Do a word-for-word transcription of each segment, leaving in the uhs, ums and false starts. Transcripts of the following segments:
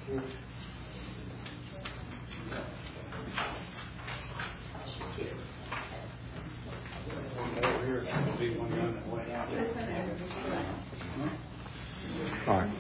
All right.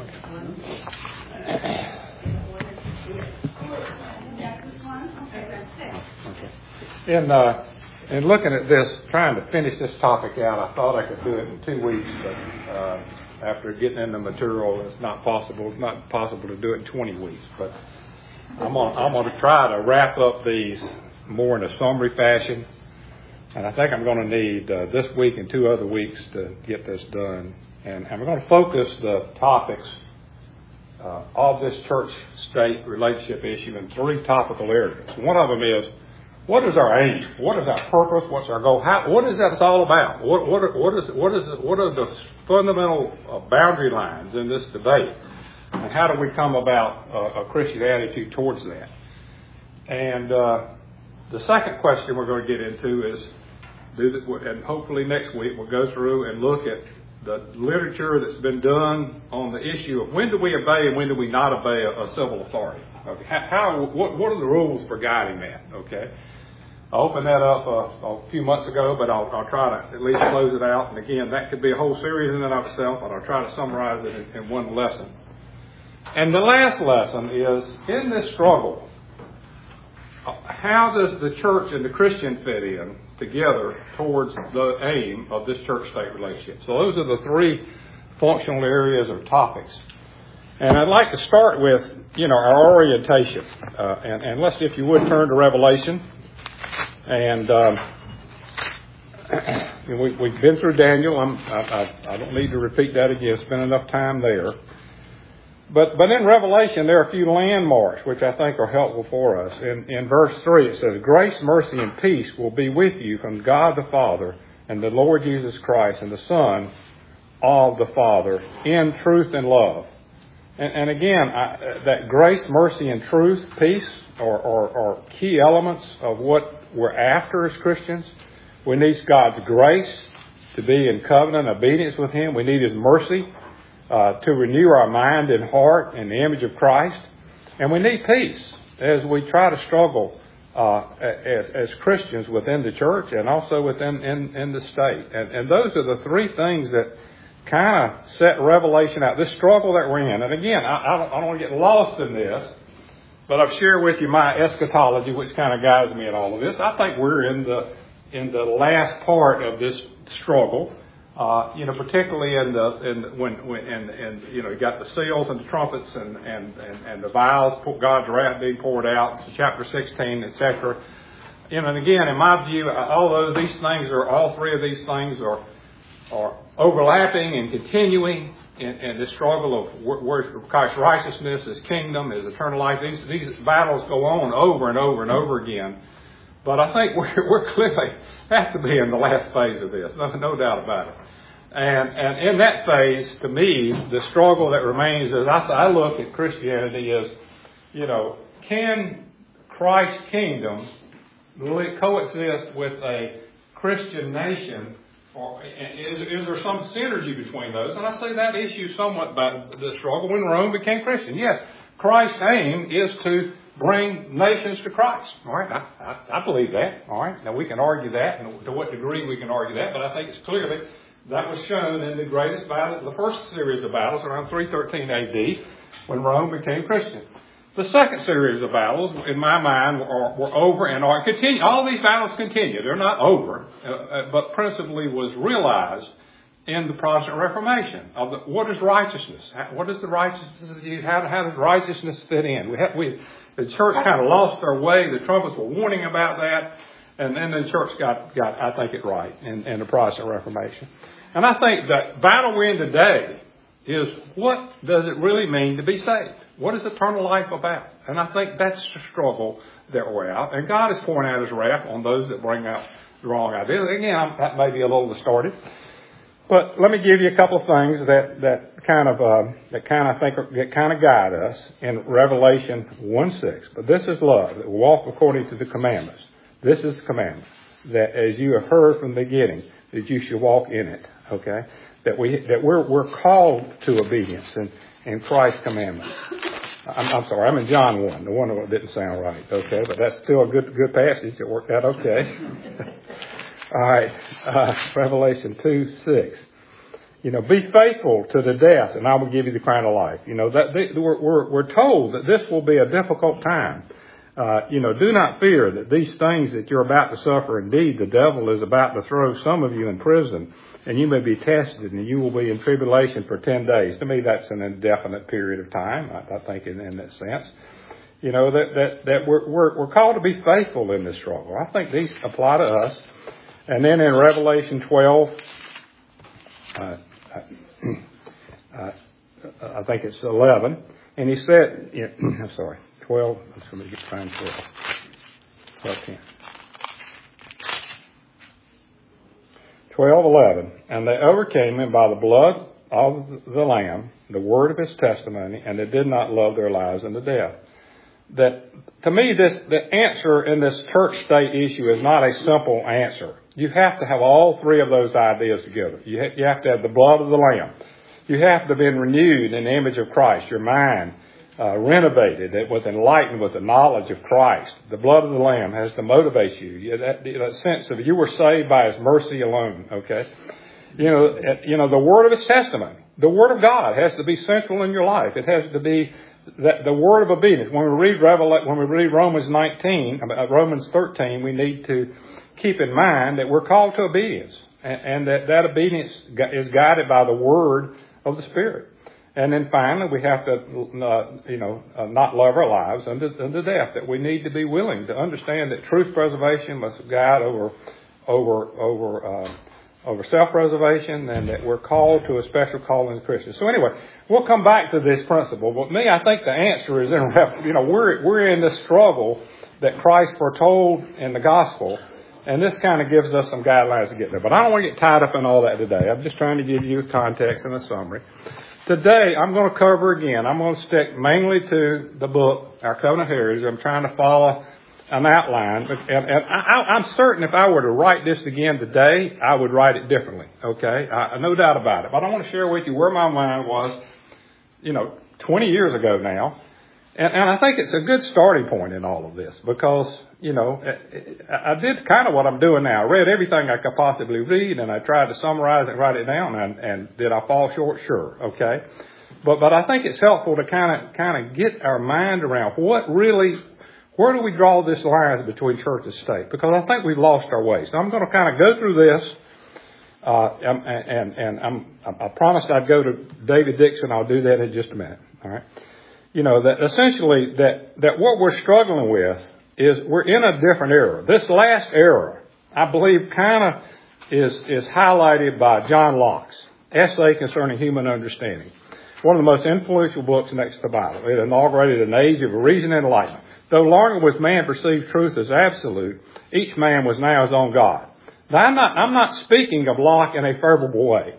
Okay. In, uh, in looking at this, trying to finish this topic out, I thought I could do it in two weeks, but uh, after getting in the material, it's not possible. It's not possible to do it in twenty weeks. But I'm gonna, I'm going to try to wrap up these more in a summary fashion, and I think I'm going to need uh, this week and two other weeks to get this done. And I'm going to focus the topics uh, of this church-state relationship issue in three topical areas. One of them is, what is our aim? What is our purpose? What's our goal? How, what is that all about? What, what, what, is, what, is, what are the fundamental uh, boundary lines in this debate? And how do we come about uh, a Christian attitude towards that? And uh, the second question we're going to get into is, do the, and hopefully next week we'll go through and look at the literature that's been done on the issue of when do we obey and when do we not obey a, a civil authority. Okay, how, how what, what are the rules for guiding that? Okay, I opened that up uh, a few months ago, but I'll, I'll try to at least close it out. And again, that could be a whole series in and of itself, but I'll try to summarize it in, in one lesson. And the last lesson is, in this struggle, how does the church and the Christian fit in together towards the aim of this church-state relationship? So those are the three functional areas or topics. And I'd like to start with, you know, our orientation. Uh, and, and let's, if you would, turn to Revelation. And um, we, we've been through Daniel. I'm, I, I, I don't need to repeat that again. Spent enough time there. But but in Revelation, there are a few landmarks which I think are helpful for us. In, in verse three, it says, "Grace, mercy, and peace will be with you from God the Father and the Lord Jesus Christ and the Son of the Father in truth and love." And, and again, I, that grace, mercy, and truth, peace, are, are, are key elements of what we're after as Christians. We need God's grace to be in covenant obedience with Him. We need His mercy Uh, to renew our mind and heart in the image of Christ. And we need peace as we try to struggle uh, as, as Christians within the church and also within in, in the state. And, and those are the three things that kind of set Revelation out, this struggle that we're in. And again, I, I, don't, I don't want to get lost in this, but I've shared with you my eschatology, which kind of guides me in all of this. I think we're in the in the last part of this struggle. Uh, you know, particularly in the in when when and and you know, you got the seals and the trumpets and and and, and the vials, God's wrath being poured out, chapter sixteen, et cetera. You know, and again, in my view, although these things are all three of these things are are overlapping and continuing in, in this struggle of where Christ's righteousness, His kingdom, His eternal life. These these battles go on over and over and over again. But I think we're, we're clearly have to be in the last phase of this, no, no doubt about it. And and in that phase, to me, the struggle that remains as I, I look at Christianity is, you know, can Christ's kingdom coexist with a Christian nation? Or is, is there some synergy between those? And I say that issue somewhat by the struggle when Rome became Christian. Yes, Christ's aim is to bring nations to Christ. All right, I, I, I believe that. All right, now we can argue that, and to what degree we can argue that, but I think it's clearly that was shown in the greatest battle, the first series of battles around three thirteen A D, when Rome became Christian. The second series of battles, in my mind, were, were over and are continue. All these battles continue; they're not over, uh, but principally was realized in the Protestant Reformation of the, what is righteousness? How, what is the righteousness? How, how does righteousness fit in? We have we. The church kind of lost their way. The trumpets were warning about that. And then the church got, got I think, it right in, in the Protestant Reformation. And I think the battle we're in today is, what does it really mean to be saved? What is eternal life about? And I think that's the struggle that we're out. And God is pouring out His wrath on those that bring out the wrong ideas. Again, that may be a little distorted. But let me give you a couple of things that, that kind of uh, that kind of think that kind of guide us in Revelation one six. But this is love, that we walk according to the commandments. This is the commandment, that as you have heard from the beginning, that you should walk in it. Okay, that we that we're we're called to obedience in, in Christ's commandment. I'm, I'm sorry, I'm in John one. The one that didn't sound right, okay? But that's still a good good passage. It worked out okay. All right, uh, Revelation two six. You know, be faithful to the death, and I will give you the crown of life. You know, that they, we're, we're, we're told that this will be a difficult time. Uh, you know, do not fear that these things that you're about to suffer. Indeed, the devil is about to throw some of you in prison, and you may be tested, and you will be in tribulation for ten days. To me, that's an indefinite period of time, I, I think, in, in that sense. You know, that, that, that we're, we're, we're called to be faithful in this struggle. I think these apply to us. And then in Revelation twelve, uh, uh, I think it's eleven, and he said, yeah, I'm sorry, twelve, let me get find twelve, twelve, ten. twelve, eleven, and they overcame him by the blood of the Lamb, the word of his testimony, and they did not love their lives unto death. That, to me, this, the answer in this church-state issue is not a simple answer. You have to have all three of those ideas together. You have, you have to have the blood of the Lamb. You have to have been renewed in the image of Christ, your mind uh, renovated, it was enlightened with the knowledge of Christ. The blood of the Lamb has to motivate you. you that, that sense of you were saved by His mercy alone, okay? You know, you know, the word of His testimony, the word of God has to be central in your life. It has to be that the word of obedience. When we read Revelation, when we read Romans nineteen, Romans thirteen, we need to keep in mind that we're called to obedience, and, and that that obedience is guided by the word of the Spirit. And then finally, we have to, uh, you know, uh, not love our lives unto, unto death. That we need to be willing to understand that truth preservation must guide over, over, over, uh, over self-preservation, and that we're called to a special calling as Christians. So anyway, we'll come back to this principle. But me, I think the answer is in, you know, we're we're in this struggle that Christ foretold in the gospel. And this kind of gives us some guidelines to get there. But I don't want to get tied up in all that today. I'm just trying to give you context and a summary. Today, I'm going to cover again. I'm going to stick mainly to the book, Our Covenant Heritage. I'm trying to follow an outline. And, and I, I'm certain if I were to write this again today, I would write it differently. Okay? I, no doubt about it. But I want to share with you where my mind was, you know, twenty years ago now. And, and I think it's a good starting point in all of this because, you know, I, I did kind of what I'm doing now. I read everything I could possibly read, and I tried to summarize it and write it down. And, and did I fall short? Sure. Okay. But but I think it's helpful to kind of kind of get our mind around what really, where do we draw this lines between church and state? Because I think we've lost our way. So I'm going to kind of go through this. Uh, and and, and I'm, I promised I'd go to David Dixon. I'll do that in just a minute. All right. You know, that essentially that, that what we're struggling with is we're in a different era. This last era, I believe, kind of is, is highlighted by John Locke's Essay Concerning Human Understanding. One of the most influential books next to the Bible. It inaugurated an age of reason and enlightenment. Though longer with man perceived truth as absolute, each man was now his own God. Now, I'm not, I'm not speaking of Locke in a favorable way.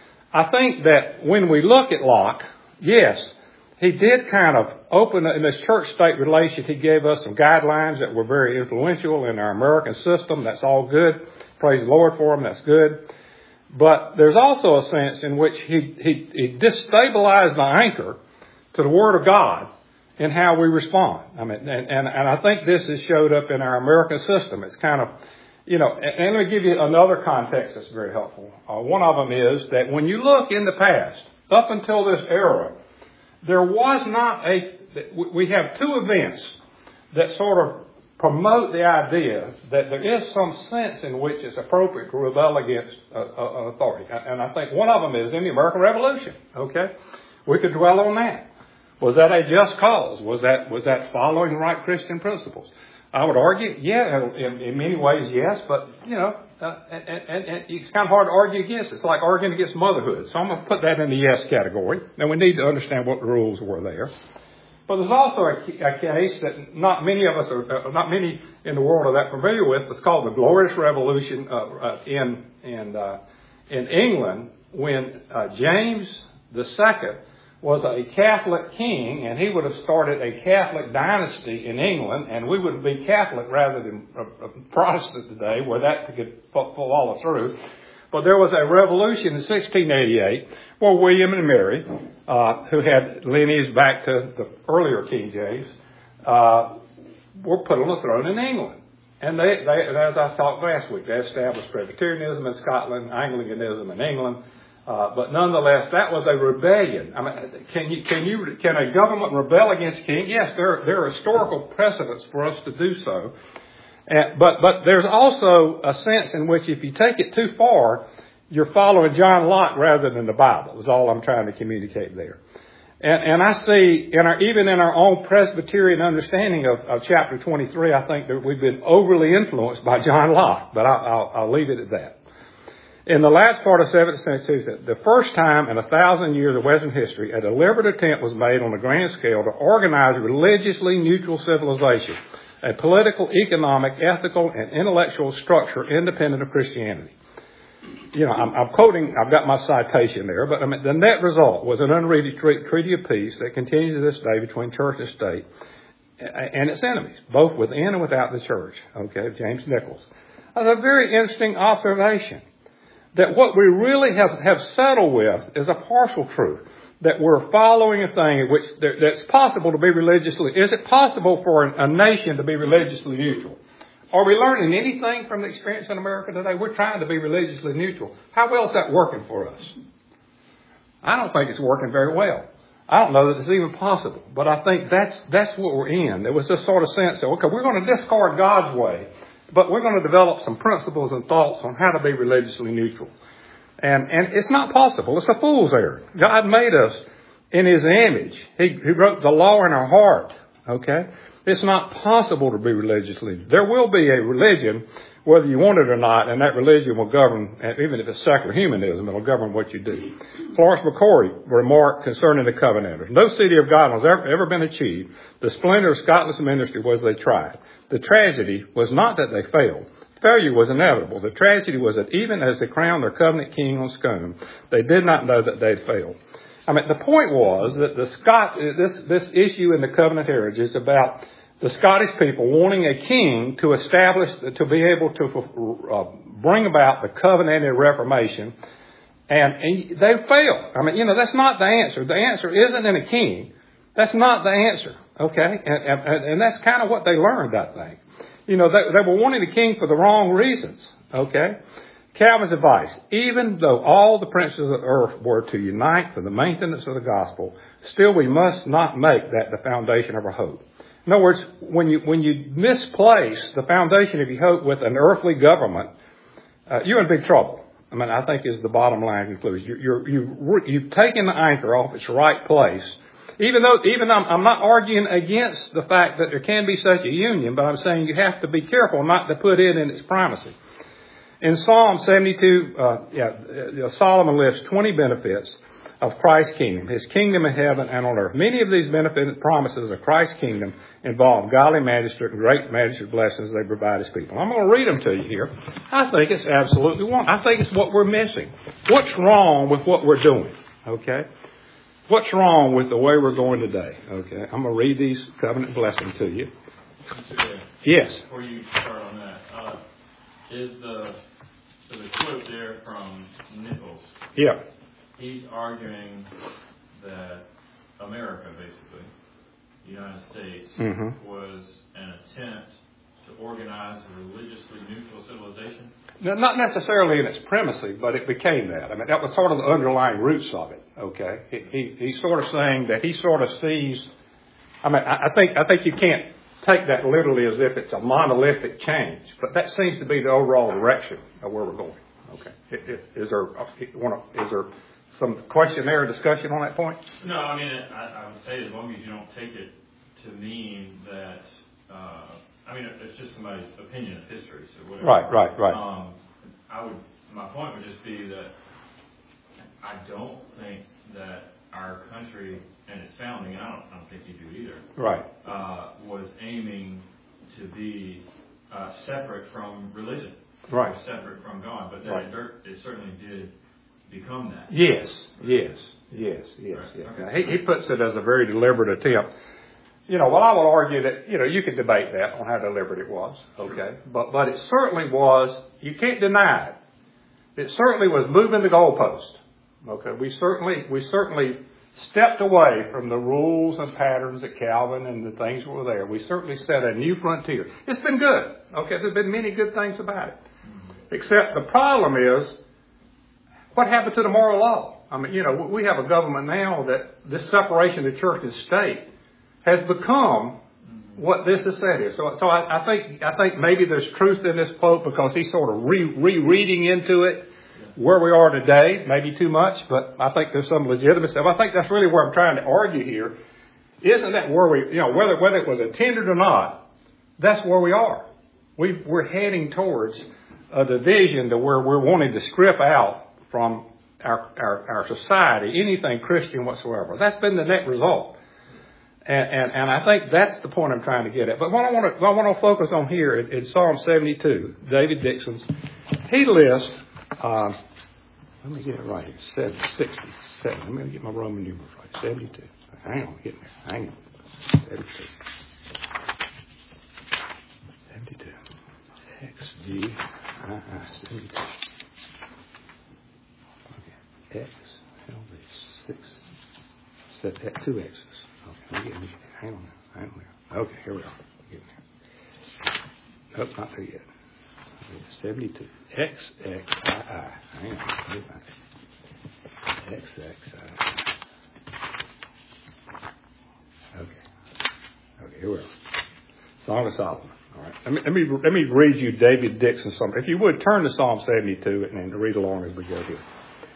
I think that when we look at Locke, yes, he did kind of open, in this church-state relation, he gave us some guidelines that were very influential in our American system. That's all good. Praise the Lord for them. That's good. But there's also a sense in which he, he, he destabilized the anchor to the Word of God in how we respond. I mean, and, and, and I think this has showed up in our American system. It's kind of, you know, and, and let me give you another context that's very helpful. Uh, one of them is that when you look in the past, up until this era, there was not a, we have two events that sort of promote the idea that there is some sense in which it's appropriate to rebel against uh, uh, authority. And I think one of them is in the American Revolution, okay? We could dwell on that. Was that a just cause? Was that, was that following right Christian principles? I would argue, yeah, in, in many ways, yes, but, you know, uh, and, and, and it's kind of hard to argue against. It's like arguing against motherhood. So I'm going to put that in the yes category. And we need to understand what the rules were there. But there's also a, a case that not many of us are, uh, not many in the world are that familiar with. It's called the Glorious Revolution uh, uh, in in uh, in England when uh, James the Second was a Catholic king, and he would have started a Catholic dynasty in England, and we would be Catholic rather than uh, Protestant today, where that could follow through. But there was a revolution in sixteen eighty-eight where William and Mary, uh, who had lineage back to the earlier King James, uh, were put on the throne in England. And they, they, as I talked last week, they established Presbyterianism in Scotland, Anglicanism in England. Uh, but nonetheless, that was a rebellion. I mean, can you, can you, can a government rebel against a king? Yes, there, there are historical precedents for us to do so. And, but, but there's also a sense in which if you take it too far, you're following John Locke rather than the Bible, is all I'm trying to communicate there. And, and I see, in our, even in our own Presbyterian understanding of, of chapter twenty-three, I think that we've been overly influenced by John Locke, but I'll, I'll, I'll leave it at that. In the last part of seventeenth century, the first time in a thousand years of Western history, a deliberate attempt was made on a grand scale to organize a religiously neutral civilization, a political, economic, ethical, and intellectual structure independent of Christianity. You know, I'm, I'm quoting, I've got my citation there, but I mean, the net result was an unwritten treaty of peace that continues to this day between church and state and its enemies, both within and without the church. Okay, James Nichols. That's a very interesting observation, that what we really have, have settled with is a partial truth, that we're following a thing in which there, that's possible to be religiously, is it possible for a, a nation to be religiously neutral? Are we learning anything from the experience in America today? We're trying to be religiously neutral. How well is that working for us? I don't think it's working very well. I don't know that it's even possible, but I think that's, that's what we're in. There was this sort of sense that, okay, we're going to discard God's way, but we're going to develop some principles and thoughts on how to be religiously neutral. And, and it's not possible. It's a fool's errand. God made us in His image. He, he wrote the law in our heart. Okay? It's not possible to be religiously. There will be a religion, whether you want it or not, and that religion will govern, even if it's secular humanism, it will govern what you do. Florence McCoy remarked concerning the Covenanters, no city of God has ever, ever been achieved. The splendor of Scotland's ministry was they tried. The tragedy was not that they failed. Failure was inevitable. The tragedy was that even as they crowned their covenant king on Scone, they did not know that they'd failed. I mean, the point was that the Scot, this, this issue in the covenant heritage is about the Scottish people wanting a king to establish, to be able to uh, bring about the covenanted reformation, and, and they failed. I mean, you know, that's not the answer. The answer isn't in a king. That's not the answer, okay? And, and, and that's kind of what they learned, I think. You know, they, they were wanting a king for the wrong reasons, okay? Calvin's advice, even though all the princes of earth were to unite for the maintenance of the gospel, still we must not make that the foundation of our hope. In other words, when you, when you misplace the foundation of your hope with an earthly government, uh, you're in big trouble. I mean, I think is the bottom line conclusion. You're, you're, you've, you've taken the anchor off its right place. Even though, even I'm, I'm not arguing against the fact that there can be such a union, but I'm saying you have to be careful not to put it in its primacy. In Psalm seventy-two, uh, yeah, Solomon lists twenty benefits of Christ's kingdom, His kingdom in heaven and on earth. Many of these benefit promises of Christ's kingdom involve godly magistrate and great magistrate blessings they provide His people. I'm going to read them to you here. I think it's absolutely wrong. I think it's what we're missing. What's wrong with what we're doing? Okay. What's wrong with the way we're going today? Okay, I'm going to read these covenant blessings to you. Yes. Before you start on that, uh, is the so the quote there from Nichols? Yeah. He's arguing that America, basically, the United States, mm-hmm. was an attempt to organize a religiously neutral civilization. No, not necessarily in its primacy, but it became that. I mean, that was sort of the underlying roots of it. Okay, he, he, he's sort of saying that he sort of sees. I mean, I, I think I think you can't take that literally as if it's a monolithic change, but that seems to be the overall direction of where we're going. Okay, it, it, is there is there some question there or discussion on that point? No, I mean, I, I would say as long as you don't take it to mean that. Uh, I mean, it's just somebody's opinion of history, so whatever. Right, right, right. Um, I would. My point would just be that I don't think that our country and its founding, and I don't, I don't think you do either. Right. Uh, was aiming to be uh, separate from religion. Right. Separate from God, but that right. it, it certainly did become that. Yes, yes, yes, yes. Right. yes. Okay. He, he puts it as a very deliberate attempt. You know, well, I would argue that, you know, you could debate that on how deliberate it was, okay? But but it certainly was, you can't deny it, It certainly was moving the goalpost. Okay, we certainly we certainly stepped away from the rules and patterns that Calvin and the things that were there. We certainly set a new frontier. It's been good. Okay, there's been many good things about it. Except the problem is, what happened to the moral law? I mean, you know, we have a government now that this separation of church and state has become what this is said here. So, so I, I think I think maybe there's truth in this quote because he's sort of re, rereading into it where we are today. Maybe too much, but I think there's some legitimacy. I think that's really where I'm trying to argue here. Isn't that where we, you know, whether whether it was intended or not, that's where we are. We we're heading towards a division to where we're wanting to strip out from our our, our society anything Christian whatsoever. That's been the net result. And, and, and I think that's the point I'm trying to get at. But what I want to, what I want to focus on here is, is Psalm seventy-two, David Dixon's. He lists, uh, let me get it right here, seven, sixty-seven. Let me get my Roman numerals right, seventy-two. Hang on, get there. Hang on. seventy-two. seventy-two. X, G, I, I, seventy-two. Okay. X, L, V, six, seven, two X's. Okay, get, hang on, hang on there. Okay, here we are. Get there. Nope, not there yet. seventy-two. X, X, I, I. Hang on, let me find it. X, X, I, I. Okay. Okay, here we are. Song of Solomon. All right. Let me, let me, let me read you David Dixon's song. If you would, turn to Psalm seventy-two and, and read along as we go here.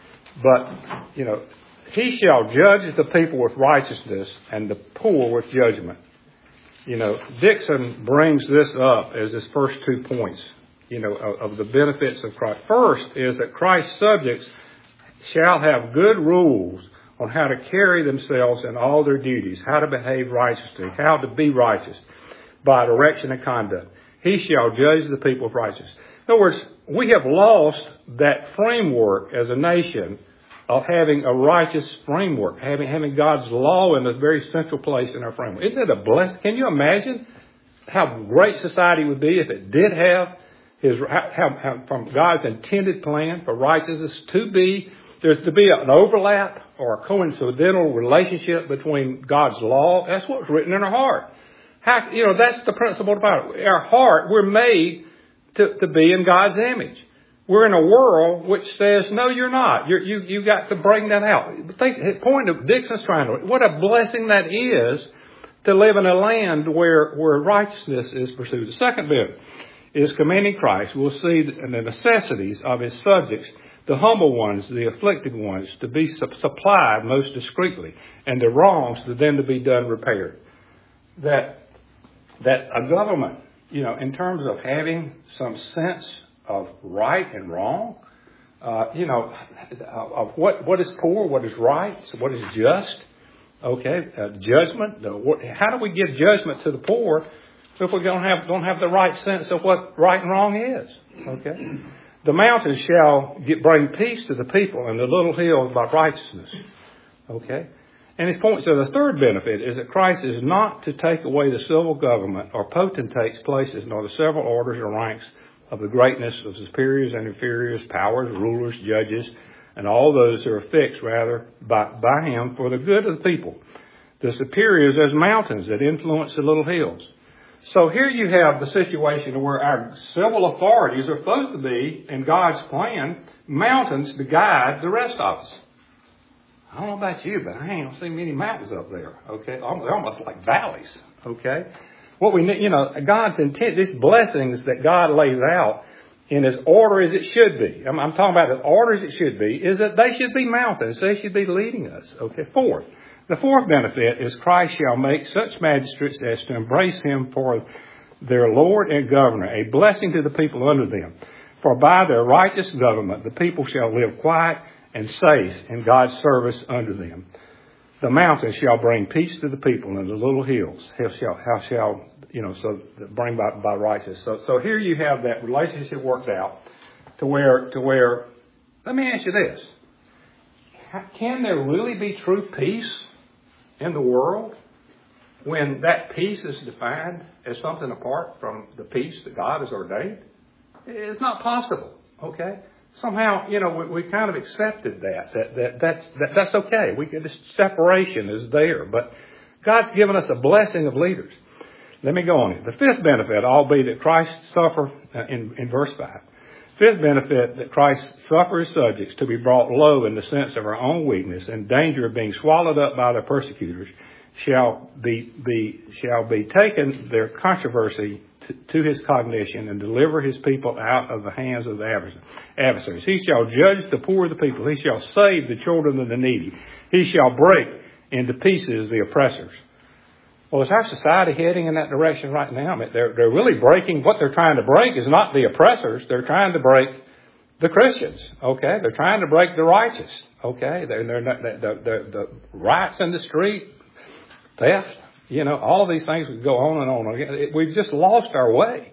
But, you know, he shall judge the people with righteousness and the poor with judgment. You know, Dixon brings this up as his first two points, you know, of, of the benefits of Christ. First is that Christ's subjects shall have good rules on how to carry themselves in all their duties, how to behave righteously, how to be righteous by direction and conduct. He shall judge the people with righteousness. In other words, we have lost that framework as a nation of having a righteous framework, having having God's law in a very central place in our framework. Isn't it a blessing? Can you imagine how great society would be if it did have his how, how, from God's intended plan for righteousness to be there's to be an overlap or a coincidental relationship between God's law? That's what's written in our heart. How, you know, that's the principle about it. Our heart, we're made to, to be in God's image. We're in a world which says, no, you're not. You're, you you got to bring that out. Think, the point of Dixon's trying to, what a blessing that is to live in a land where, where righteousness is pursued. The second bit is commending Christ. We'll see the necessities of his subjects, the humble ones, the afflicted ones, to be su- supplied most discreetly, and the wrongs to then to be done repaired. That, that a government, you know, in terms of having some sense of right and wrong, uh, you know, of what, what is poor, what is right, what is just, okay, uh, judgment. Uh, what, how do we give judgment to the poor if we don't have don't have the right sense of what right and wrong is? Okay, the mountains shall get, bring peace to the people, and the little hills by righteousness. Okay, and his point to the third benefit is that Christ is not to take away the civil government or potentates' places, nor the several orders or ranks of the greatness of superiors and inferiors, powers, rulers, judges, and all those who are fixed, rather, by, by him for the good of the people. The superiors as mountains that influence the little hills. So here you have the situation where our civil authorities are supposed to be, in God's plan, mountains to guide the rest of us. I don't know about you, but I ain't seen many mountains up there, okay? They're almost like valleys, okay? What we need, you know, God's intent, these blessings that God lays out in as order as it should be. I'm, I'm talking about as order as it should be, is that they should be mountains. They should be leading us. Okay, fourth. The fourth benefit is Christ shall make such magistrates as to embrace him for their Lord and Governor, a blessing to the people under them. For by their righteous government, the people shall live quiet and safe in God's service under them. The mountains shall bring peace to the people, and the little hills how shall, how shall you know, so bring by, by righteousness. So, so here you have that relationship worked out to where, to where, let me ask you this. How, can there really be true peace in the world when that peace is defined as something apart from the peace that God has ordained? It's not possible, okay? somehow, you know, we, we kind of accepted that, that, that that's, that, that's okay. We get this separation is there, but God's given us a blessing of leaders. Let me go on it. The fifth benefit, albeit that Christ suffer, uh, in, in verse five. Fifth benefit, that Christ suffer his subjects to be brought low in the sense of our own weakness and danger of being swallowed up by their persecutors, shall be, be, shall be taken their controversy to, to his cognition and deliver his people out of the hands of the adversaries. He shall judge the poor of the people. He shall save the children of the needy. He shall break into pieces the oppressors. Well, is our society heading in that direction right now? I mean, they're, they're really breaking, what they're trying to break is not the oppressors. They're trying to break the Christians, okay? They're trying to break the righteous, okay? They're, they're not, the, the, the riots in the street, theft, you know, all of these things would go on and on. We've just lost our way.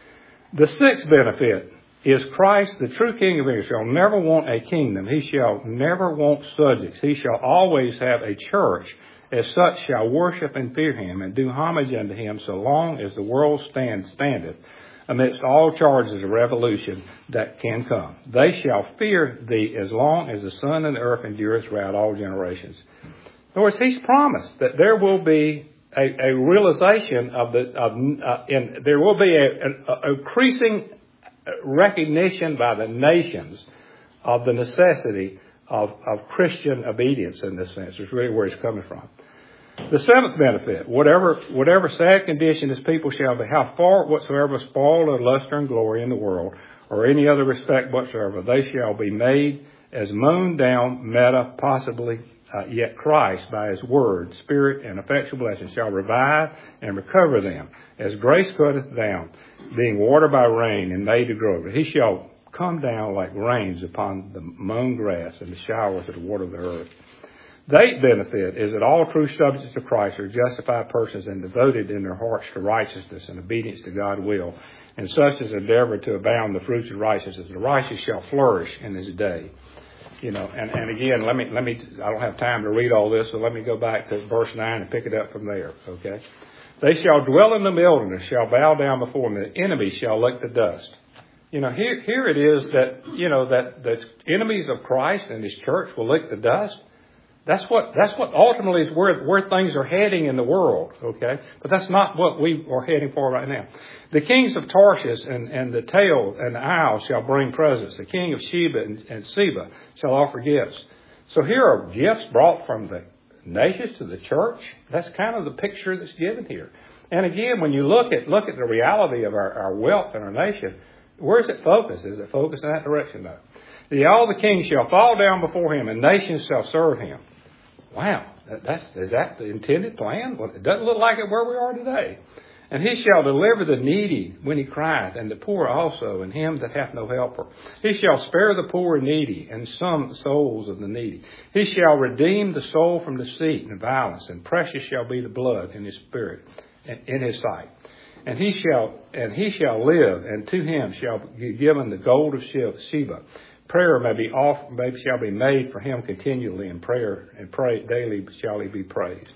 The sixth benefit is Christ, the true King of Israel, shall never want a kingdom. He shall never want subjects. He shall always have a church. As such shall worship and fear him and do homage unto him so long as the world stand, standeth amidst all charges of revolution that can come. They shall fear thee as long as the sun and the earth endureth throughout all generations. In other words, he's promised that there will be a, a realization of the, of, uh, in, there will be a, a, a increasing recognition by the nations of the necessity Of, of Christian obedience in this sense. Is really where it's coming from. The seventh benefit, whatever whatever sad condition his people shall be, how far whatsoever spoil of luster and glory in the world, or any other respect whatsoever, they shall be made as mown down, meta, possibly, uh, yet Christ, by his word, spirit, and effectual blessing, shall revive and recover them, as grace cutteth down, being watered by rain and made to grow. He shall come down like rains upon the mown grass and the showers of the water of the earth. The eighth benefit is that all true subjects of Christ are justified persons and devoted in their hearts to righteousness and obedience to God's will, and such as endeavor to abound the fruits of righteousness. The righteous shall flourish in his day. You know, and, and again, let me, let me, I don't have time to read all this, so let me go back to verse nine and pick it up from there, okay? They shall dwell in the wilderness, shall bow down before them, the enemy shall lick the dust. You know, here, here it is that, you know, that the enemies of Christ and his church will lick the dust. That's what, that's what ultimately is where, where things are heading in the world, okay? But that's not what we are heading for right now. The kings of Tarshish and, and the tail and the isles shall bring presents. The king of Sheba and, and Seba shall offer gifts. So here are gifts brought from the nations to the church. That's kind of the picture that's given here. And again, when you look at, look at the reality of our, our wealth in our nation, where's it focused? Is it focused in that direction, though? The, all the kings shall fall down before him, and nations shall serve him. Wow, that, that's, is that the intended plan? Well, it doesn't look like it where we are today. And he shall deliver the needy when he crieth, and the poor also, and him that hath no helper. He shall spare the poor and needy, and some souls of the needy. He shall redeem the soul from deceit and violence, and precious shall be the blood in his spirit, in his sight. And he shall, and he shall live, and to him shall be given the gold of Sheba. Prayer may be off, maybe shall be made for him continually, and prayer and pray daily shall he be praised.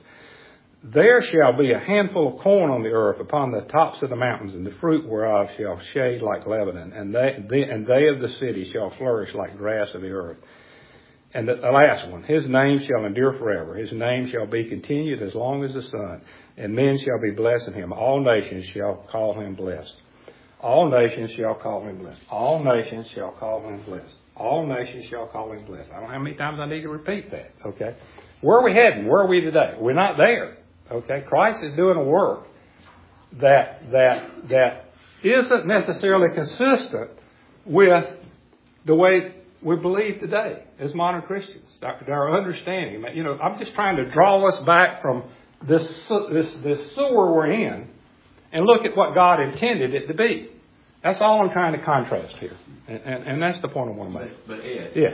There shall be a handful of corn on the earth upon the tops of the mountains, and the fruit whereof shall shade like Lebanon, and they, they and they of the city shall flourish like grass of the earth. And the, the last one, his name shall endure forever. His name shall be continued as long as the sun, and men shall be blessed in him. All nations shall call him blessed. All nations shall call him blessed. All nations shall call him blessed. All nations shall call him blessed. I don't know how many times I need to repeat that, okay? Where are we heading? Where are we today? We're not there, okay? Christ is doing a work that, that, that isn't necessarily consistent with the way we believe today as modern Christians. Our understanding, you know, I'm just trying to draw us back from this, this, this sewer we're in and look at what God intended it to be. That's all I'm trying to contrast here. And, and, and that's the point I want to make. But, but Ed, yeah.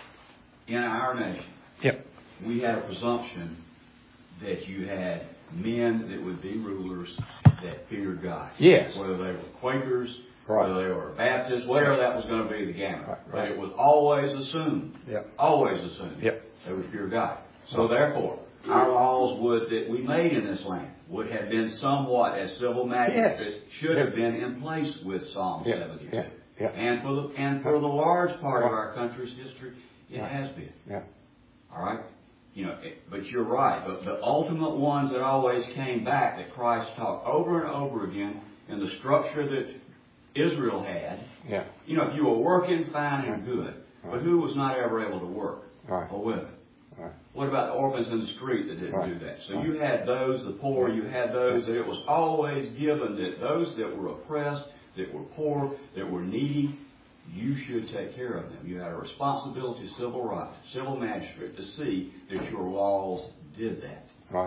in our nation, yep. we had a presumption that you had men that would be rulers that feared God. Yes. Whether they were Quakers, right. whether they were Baptists, whatever that was going to be the gamut. Right. But Right. it was always assumed, yep. always assumed, yep. they would fear God. So therefore, our laws would that we made in this land would have been somewhat as civil magistrates yes. should yep. have been in place with Psalm yep. seventy-two. Yep. Yeah. And for the and for the large part of our country's history, it Yeah. has been. Yeah. All right? You know, it, but you're right. But the ultimate ones that always came back that Christ taught over and over again in the structure that Israel had. Yeah. You know, if you were working, fine and good. Right. But who was not ever able to work? Right. A women. Right. What about the orphans in the street that didn't Right. do that? So Right. you had those, the poor, you had those that it was always given that those that were oppressed, that were poor, that were needy, you should take care of them. You had a responsibility, civil right, civil magistrate, to see that your laws did that. Right.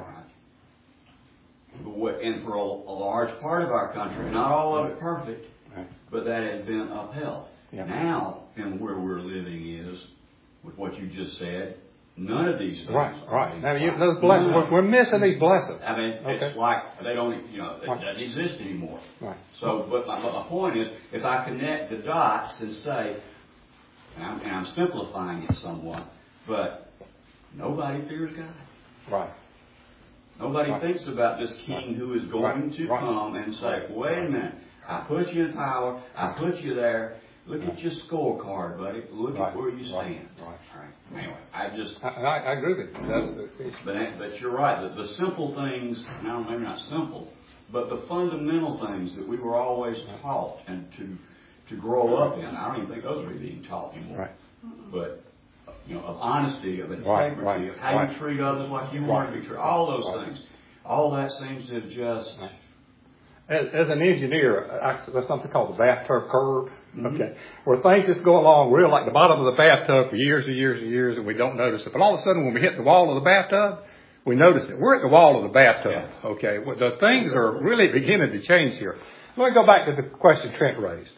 But what, and for a, a large part of our country, not all of it perfect, Right. but that has been upheld. Yeah. Now, and where we're living is, with what you just said, none of these things Right, are right. being Now, you, applied. those blessings, None. we're, we're missing these blessings. I mean, Okay. it's like they don't, you know, it Right. doesn't exist anymore. Right. So, but my, but my point is, if I connect the dots and say, and I'm, and I'm simplifying it somewhat, but nobody fears God. Right. Nobody Right. thinks about this king who is going Right. to Right. come and say, wait a minute, I put you in power, I put you there, look at your scorecard, buddy, look Right. at where you Right. stand. Right. All right. Anyway, I just, I, I, I agree with you. That's the issue. but, but you're right, the, the simple things, now maybe not simple, but the fundamental things that we were always taught and to to grow up in, I don't even think those are being taught anymore. Right. But, you know, of honesty, of Right, integrity, right, of how right. you treat others like you want to be treated, all those Right. things. All that seems to have just... Right. As, as an engineer, I, there's something called the bathtub curve, Mm-hmm. okay, where things just go along real like the bottom of the bathtub for years and years and years, and we don't notice it. But all of a sudden, when we hit the wall of the bathtub, we notice it. We're at the wall of the bathtub, Yeah. okay. Well, the things are really beginning to change here. Let me go back to the question Trent raised.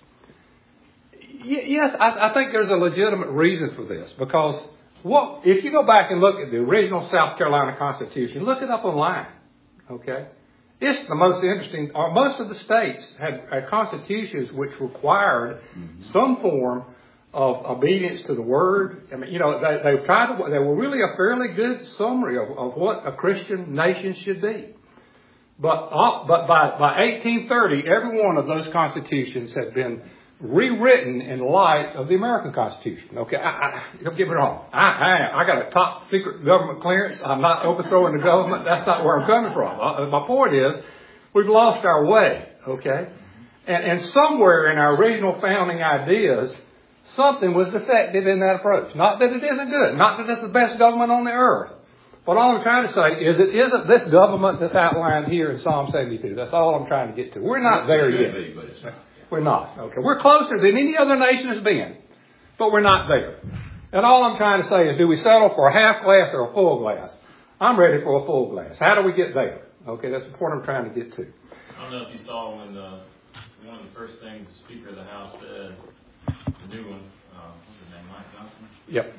Y- yes, I, I think there's a legitimate reason for this, because what if you go back and look at the original South Carolina Constitution, look it up online, okay. It's the most interesting, or most of the states had, had constitutions which required mm-hmm. some form of obedience to the word. I mean, you know, they, they tried to, they were really a fairly good summary of, of what a Christian nation should be. But, uh, but by, by eighteen thirty, every one of those constitutions had been rewritten in light of the American Constitution. Okay, I, I, don't get me wrong. I, I, I got a top secret government clearance. I'm not overthrowing the government. That's not where I'm coming from. Uh, my point is, we've lost our way. Okay, and, and somewhere in our original founding ideas, something was defective in that approach. Not that it isn't good. Not that it's the best government on the earth. But all I'm trying to say is it isn't this government that's outlined here in Psalm seventy-two. That's all I'm trying to get to. We're not there yet. Be, but it's not. We're not. Okay. We're closer than any other nation has been, but we're not there. And all I'm trying to say is, do we settle for a half glass or a full glass? I'm ready for a full glass. How do we get there? Okay, that's the point I'm trying to get to. I don't know if you saw when the, one of the first things the Speaker of the House said, the new one, uh, what's his name, Mike Johnson? Yep.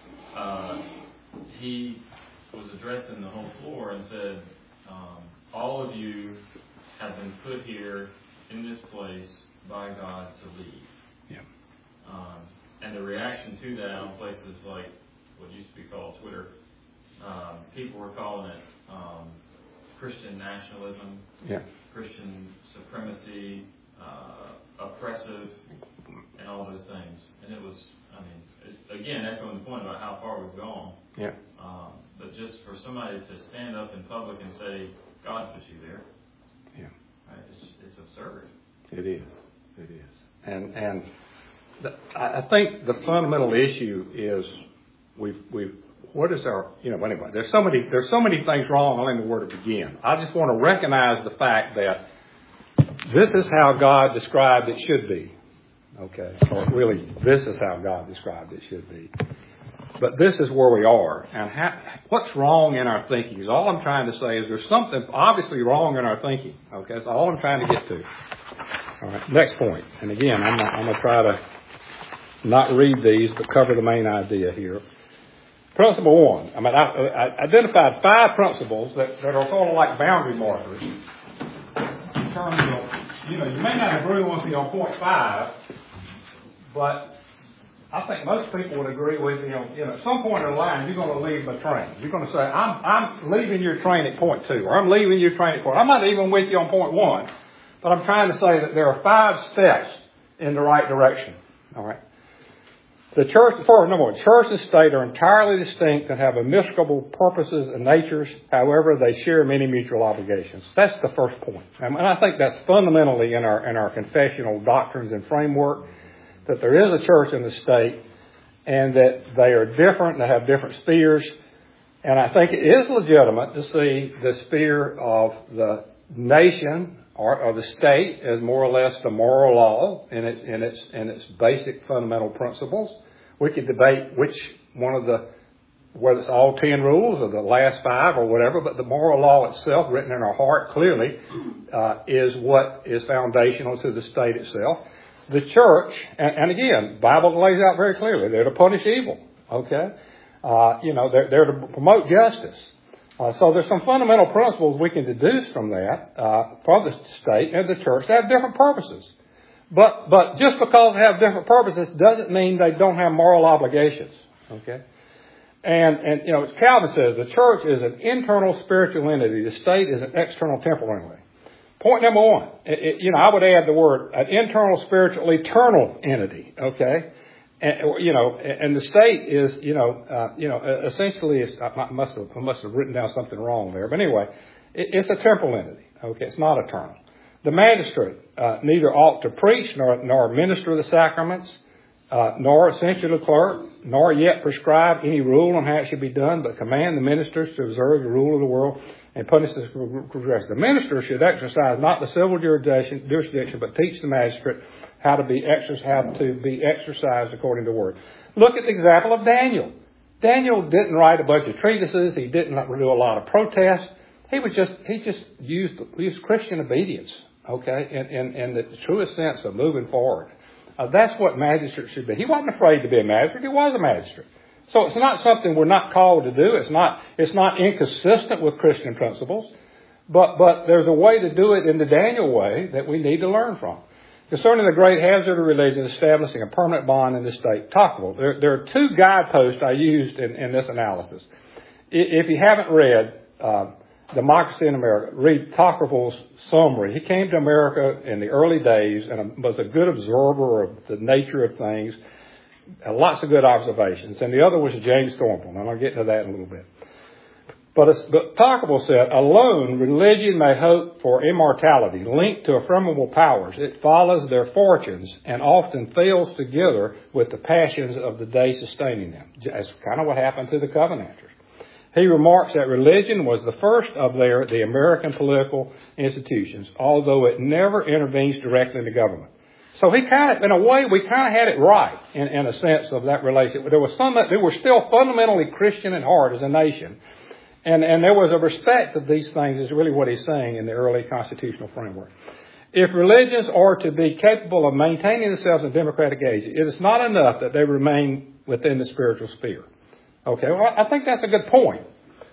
Uh, he was addressing the whole floor and said, um, all of you have been put here in this place by God to lead. Yeah. Um, and the reaction to that on places like what used to be called Twitter, um, people were calling it um, Christian nationalism, Yeah. Christian supremacy, uh, oppressive, and all those things. And it was, I mean, it, again, echoing the point about how far we've gone. Yeah. Um, but just for somebody to stand up in public and say, God put you there, Yeah. right, it's, it's absurd. It is. It is. And and the, I think the fundamental issue is we've we've what is our you know anyway there's so many there's so many things wrong. I don't even know where to begin. I just want to recognize the fact that this is how God described it should be. Okay, or really this is how God described it should be. But this is where we are, and how, what's wrong in our thinking is all I'm trying to say is there's something obviously wrong in our thinking. Okay, that's all I'm trying to get to. All right, next point. And again, I'm, not, I'm going to try to not read these, but cover the main idea here. Principle one. I mean, I, I identified five principles that, that are sort of like boundary markers. In terms of, you know, you may not agree with me on point five, but I think most people would agree with me on, you know, at some point in the line, you're going to leave my train. You're going to say, I'm, I'm leaving your train at point two, or I'm leaving your train at point. I'm not even with you on point one. But I'm trying to say that there are five steps in the right direction. All right. The church, for number one, church and state are entirely distinct and have immiscible purposes and natures. However, they share many mutual obligations. That's the first point. And I think that's fundamentally in our in our confessional doctrines and framework, that there is a church and a state, and that they are different, they have different spheres. And I think it is legitimate to see the sphere of the nation or, or the state as more or less the moral law in its in its in its basic fundamental principles. We could debate which one of the, whether it's all ten rules or the last five or whatever, but the moral law itself, written in our heart clearly, uh, is what is foundational to the state itself. The church, and, and again, the Bible lays out very clearly, they're to punish evil. Okay, uh, you know, they're, they're to promote justice. Uh, so there's some fundamental principles we can deduce from that uh, for the state and the church. They have different purposes. But but just because they have different purposes doesn't mean they don't have moral obligations. Okay? And, and you know, as Calvin says, the church is an internal spiritual entity. The state is an external temporal entity. Point number one, it, it, you know, I would add the word an internal spiritual eternal entity. Okay? And, you know, and the state is, you know, uh, you know, essentially, it's, I must have, I must have written down something wrong there. But anyway, it, it's a temporal entity. Okay, it's not eternal. The magistrate uh, neither ought to preach nor nor minister the sacraments, uh, nor censure the clerk, nor yet prescribe any rule on how it should be done, but command the ministers to observe the rule of the world and punish the transgressor. The minister should exercise not the civil jurisdiction, jurisdiction, but teach the magistrate how to be exercised, how to be exercised according to the word. Look at the example of Daniel. Daniel didn't write a bunch of treatises. He didn't do a lot of protest. He was just he just used used Christian obedience, okay, in in, in the truest sense of moving forward. Uh, that's what magistrates should be. He wasn't afraid to be a magistrate. He was a magistrate. So it's not something we're not called to do. It's not it's not inconsistent with Christian principles, but but there's a way to do it in the Daniel way that we need to learn from. Concerning the great hazard of religion, establishing a permanent bond in the state. Tocqueville. There, there are two guideposts I used in, in this analysis. If you haven't read uh, Democracy in America, read Tocqueville's summary. He came to America in the early days and was a good observer of the nature of things. Uh, lots of good observations. And the other was James Thornton, and I'll get into that in a little bit. But, but Tocqueville said, alone religion may hope for immortality, linked to ephemeral powers. It follows their fortunes and often fails together with the passions of the day sustaining them. That's kind of what happened to the Covenanters. He remarks that religion was the first of their, the American political institutions, although it never intervenes directly in the government. So he kind of, in a way, we kind of had it right in, in a sense of that relationship. There was some that they were still fundamentally Christian at heart as a nation. And, and there was a respect of these things is really what he's saying in the early constitutional framework. If religions are to be capable of maintaining themselves in democratic age, it is not enough that they remain within the spiritual sphere. Okay, well, I think that's a good point.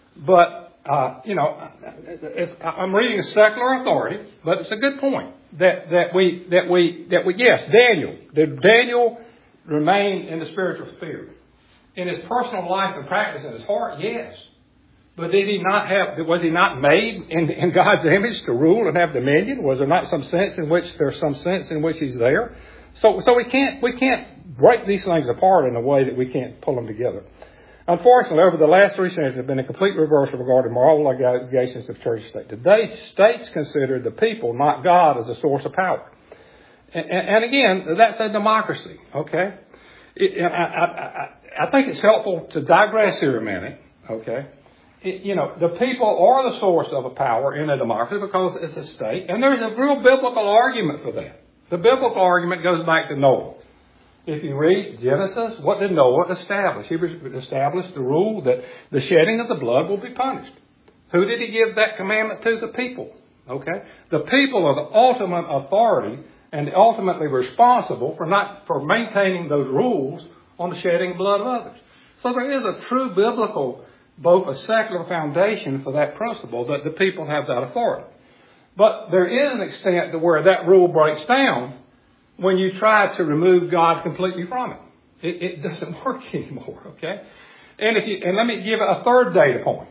But, uh, you know, it's, I'm reading a secular authority, but it's a good point that, that we, that we, that we, yes, Daniel, did Daniel remain in the spiritual sphere? In his personal life and practice in his heart, yes. But did he not have, was he not made in, in God's image to rule and have dominion? Was there not some sense in which there's some sense in which he's there? So, so we can't, we can't break these things apart in a way that we can't pull them together. Unfortunately, over the last three centuries, there have been a complete reversal regarding moral obligations of church and state. Today, states consider the people, not God, as a source of power. And, and, and again, that's a democracy, okay? It, I, I, I, I think it's helpful to digress here a minute, okay? It, you know, the people are the source of a power in a democracy because it's a state, and there's a real biblical argument for that. The biblical argument goes back to Noah. If you read Genesis, what did Noah establish? He established the rule that the shedding of the blood will be punished. Who did he give that commandment to? The people. Okay? The people are the ultimate authority and ultimately responsible for not for maintaining those rules on the shedding of blood of others. So there is a true biblical, both a secular foundation for that principle that the people have that authority. But there is an extent to where that rule breaks down when you try to remove God completely from it. It, it doesn't work anymore, okay? And if you, and let me give a third data point.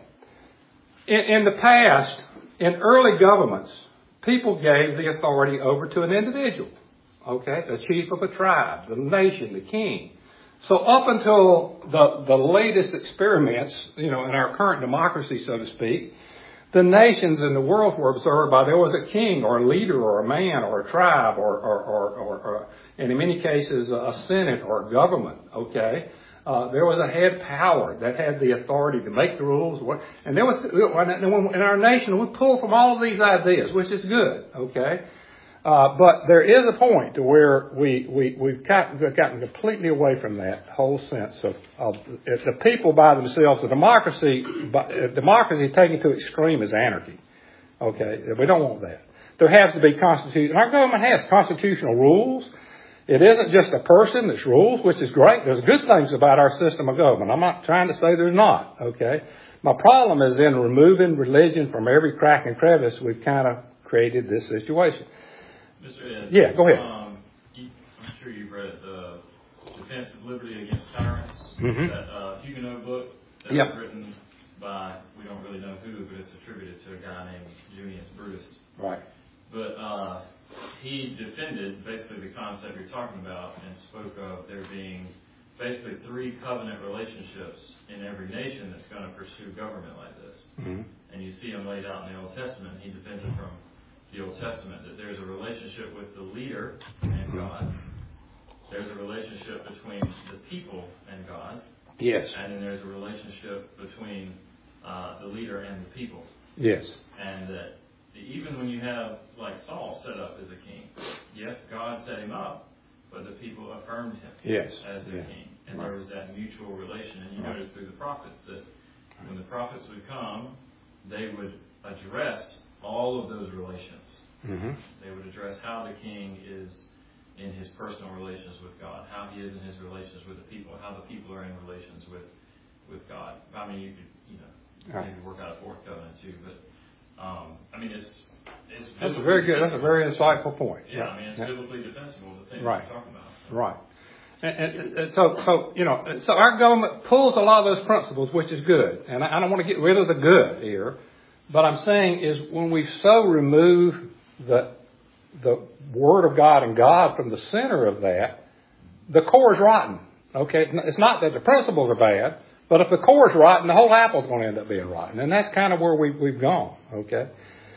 In, in the past, in early governments, people gave the authority over to an individual, Okay, the chief of a tribe, the nation, the king. So up until the, the latest experiments, you know, in our current democracy, so to speak, the nations in the world were observed by there was a king or a leader or a man or a tribe or, or, or, or, or and in many cases, a senate or a government, okay? Uh, there was a head power that had the authority to make the rules. And there was, in our nation, we pull from all of these ideas, which is good, okay? Uh, but there is a point to where we, we, we've gotten, we've gotten completely away from that whole sense of, of if the people by themselves, the democracy, democracy taken to extreme is anarchy. Okay? We don't want that. There has to be constitution. Our government has constitutional rules. It isn't just a person that's rules, which is great. There's good things about our system of government. I'm not trying to say there's not. Okay? My problem is in removing religion from every crack and crevice, we've kind of created this situation. Mister Ed, yeah, go ahead. Um, you, I'm sure you've read the Defense of Liberty Against Tyrants, mm-hmm. that uh, Huguenot book that yep. was written by, we don't really know who, but it's attributed to a guy named Junius Brutus. Right. But uh, he defended basically the concept you're talking about and spoke of there being basically three covenant relationships in every nation that's going to pursue government like this. Mm-hmm. And you see them laid out in the Old Testament. He defends it from the Old Testament, that there's a relationship with the leader and God. There's a relationship between the people and God. Yes. And then there's a relationship between uh, the leader and the people. Yes. And that even when you have, like Saul set up as a king, yes, God set him up, but the people affirmed him yes. as their yeah. king. And right. there was that mutual relation. And you right. notice through the prophets that when the prophets would come, they would address all of those relations. Mm-hmm. They would address how the king is in his personal relations with God, how he is in his relations with the people, how the people are in relations with with God. I mean, you could, you know, maybe work out a fourth covenant too, but um, I mean, it's it's that's a very good. That's a very insightful point. Yeah, yeah. I mean, it's yeah. biblically defensible, the things right. we're talking about. So. Right. And, and, and so, so you know, so our government pulls a lot of those principles, which is good. And I, I don't want to get rid of the good here. But I'm saying is when we so remove the the Word of God and God from the center of that, the core is rotten. Okay, it's not that the principles are bad, but if the core is rotten, the whole apple is going to end up being rotten, and that's kind of where we, we've gone. Okay.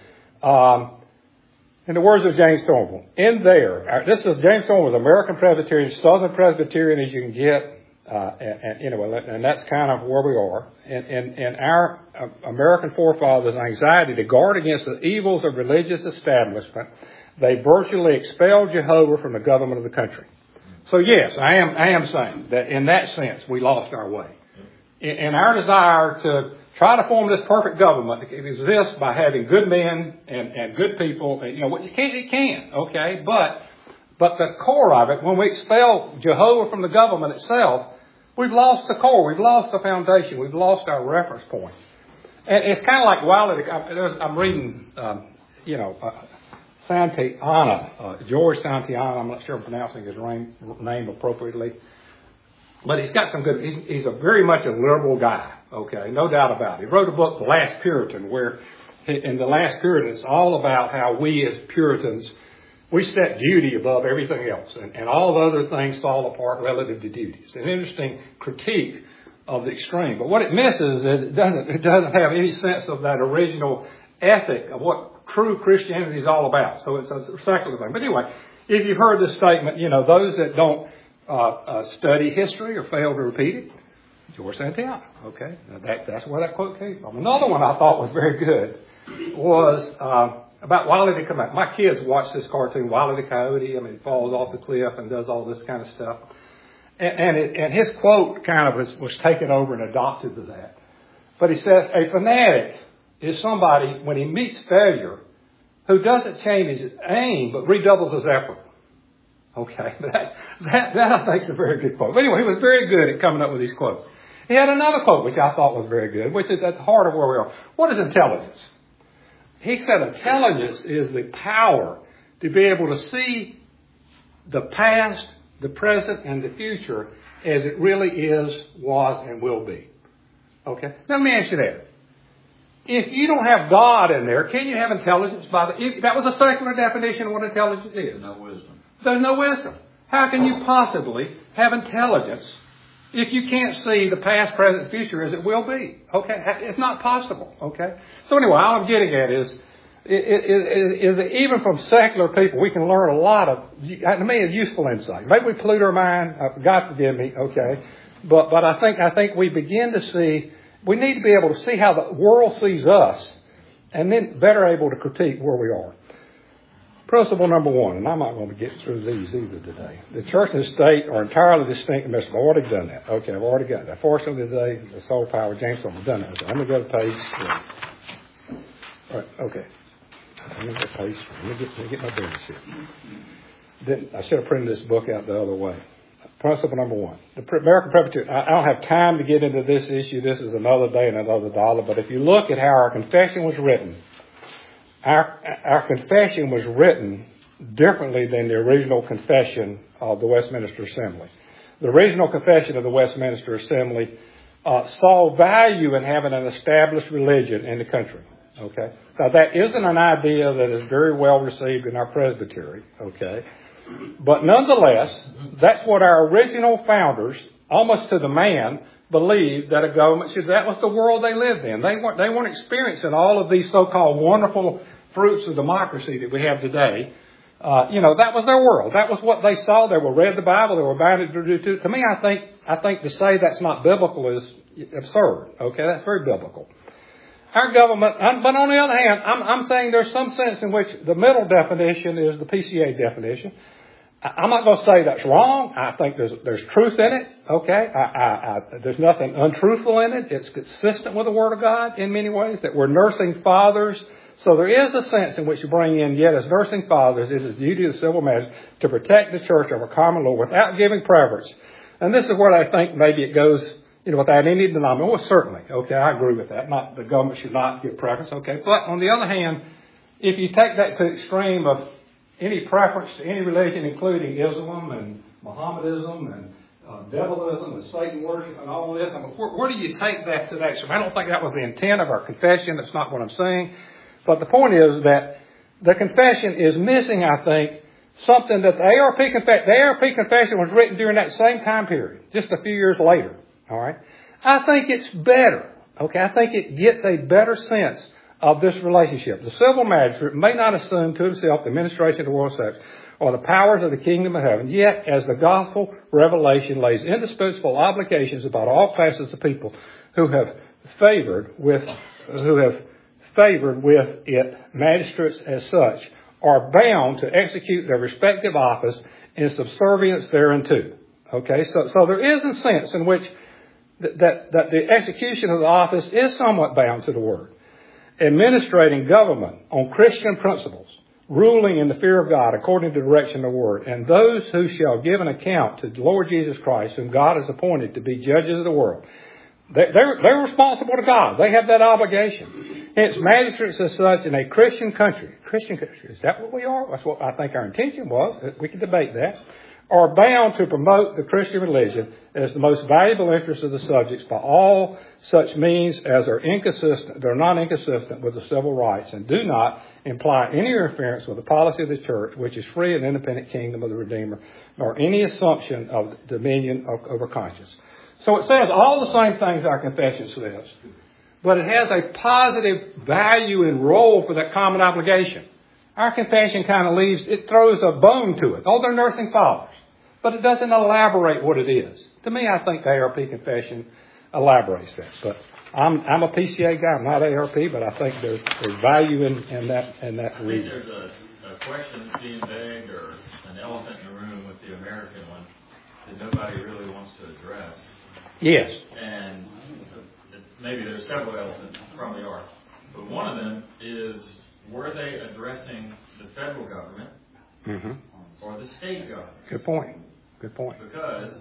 Um, in the words of James Thornwell, in there, this is James Thornwell, American Presbyterian, Southern Presbyterian as you can get. Uh, and, and anyway, and that's kind of where we are. And, and, and our uh, American forefathers' anxiety to guard against the evils of religious establishment, they virtually expelled Jehovah from the government of the country. So yes, I am I am saying that in that sense we lost our way. In, in our desire to try to form this perfect government, it exists by having good men and, and good people. And, you know, it can, it can, okay, but but the core of it, when we expel Jehovah from the government itself, we've lost the core. We've lost the foundation. We've lost our reference point. And it's kind of like Wiley. I'm reading, um, you know, uh, Santayana, uh, George Santayana. I'm not sure I'm pronouncing his name, name appropriately. But he's got some good, he's, he's a very much a liberal guy. Okay, no doubt about it. He wrote a book, The Last Puritan, where in The Last Puritan, it's all about how we as Puritans, we set duty above everything else, and, and all the other things fall apart relative to duty. It's an interesting critique of the extreme. But what it misses is it doesn't, it doesn't have any sense of that original ethic of what true Christianity is all about. So it's a secular thing. But anyway, if you've heard this statement, you know, those that don't uh, uh, study history or fail to repeat it, George Santayana. Okay, now that, that's where that quote came from. Another one I thought was very good was... Uh, about Wile E. Coyote. My kids watch this cartoon, Wile E. Coyote. I mean, he falls off the cliff and does all this kind of stuff. And, and, it, and his quote kind of was, was taken over and adopted to that. But he says, a fanatic is somebody, when he meets failure, who doesn't change his aim, but redoubles his effort. Okay, that, that, that I think is a very good quote. But anyway, he was very good at coming up with these quotes. He had another quote, which I thought was very good, which is at the heart of where we are. What is intelligence? He said intelligence is the power to be able to see the past, the present, and the future as it really is, was, and will be. Okay? Now let me ask you that. If you don't have God in there, can you have intelligence? By the, if, that was a secular definition of what intelligence is. No wisdom. There's no wisdom. How can you possibly have intelligence if you can't see the past, present, future as it will be? Okay, it's not possible. Okay. So anyway, all I'm getting at is, is, is even from secular people, we can learn a lot of, to me, a useful insight. Maybe we pollute our mind. God forgive me. Okay, but but I think I think we begin to see. We need to be able to see how the world sees us, and then better able to critique where we are. Principle number one, and I'm not going to get through these either today. The church and the state are entirely distinct. I've already done that. Okay, I've already got that. Fortunately today, the soul power, James have done that. So I'm going to go to page three. All right, okay. I'm going to go to page three. Let me get, let me get my business here. Then, I should have printed this book out the other way. Principle number one. The American Presbyterian, I don't have time to get into this issue. This is another day and another dollar. But if you look at how our confession was written, Our, our confession was written differently than the original confession of the Westminster Assembly. The original confession of the Westminster Assembly uh, saw value in having an established religion in the country. Okay, now that isn't an idea that is very well received in our presbytery. Okay, but nonetheless, that's what our original founders, almost to the man, believed that a government should. That was the world they lived in. They weren't. They weren't experiencing all of these so-called wonderful fruits of democracy that we have today. Uh, you know, that was their world. That was what they saw. They were read the Bible. They were bound to do. To, to me, I think. I think to say that's not biblical is absurd. Okay, that's very biblical. Our government, but on the other hand, I'm, I'm saying there's some sense in which the middle definition is the P C A definition. I'm not going to say that's wrong. I think there's there's truth in it. Okay, I, I, I, there's nothing untruthful in it. It's consistent with the Word of God in many ways. That we're nursing fathers, so there is a sense in which you bring in. Yet, as nursing fathers, it is the duty of the civil magistrate to protect the church over common law without giving preference. And this is where I think maybe it goes, you know, without any denomination. Well, certainly, okay, I agree with that. Not the government should not give preference. Okay, but on the other hand, if you take that to the extreme of any preference to any religion, including Islam and Mohammedanism and uh, devilism and Satan worship and all of this, I mean, where, where do you take that to that extreme? I don't think that was the intent of our confession. That's not what I'm saying. But the point is that the confession is missing, I think, something that the A R P confession, the A R P confession was written during that same time period, just a few years later. All right. I think it's better. Okay. I think it gets a better sense of this relationship. The civil magistrate may not assume to himself the administration of the world sex or the powers of the kingdom of heaven, yet as the gospel revelation lays indispensable obligations about all classes of people who have favored with, who have favored with it, magistrates as such, are bound to execute their respective office in subservience thereunto. Okay, so, so there is a sense in which th- that, that the execution of the office is somewhat bound to the word. Administrating government on Christian principles, ruling in the fear of God according to the direction of the word, and those who shall give an account to the Lord Jesus Christ, whom God has appointed to be judges of the world. They're, they're responsible to God. They have that obligation. Hence, magistrates as such in a Christian country, Christian country, is that what we are? That's what I think our intention was. We can debate that. Are bound to promote the Christian religion as the most valuable interest of the subjects by all such means as are inconsistent, they're not inconsistent with the civil rights and do not imply any interference with the policy of the church, which is free and independent kingdom of the Redeemer, nor any assumption of dominion over conscience. So it says all the same things our confession says, but it has a positive value and role for that common obligation. Our confession kind of leaves, it throws a bone to it. Oh, they're nursing fathers. But it doesn't elaborate what it is. To me, I think the A R P confession elaborates that. But I'm I'm a P C A guy. I'm not A R P, but I think there's, there's value in, in that in that I think reading. there's a, a question that's being begged, or an elephant in the room with the American one that nobody really wants to address. Yes. And maybe there's several elephants, probably are. But one of them is, were they addressing the federal government Mm-hmm. or the state government? Good point. Good point. Because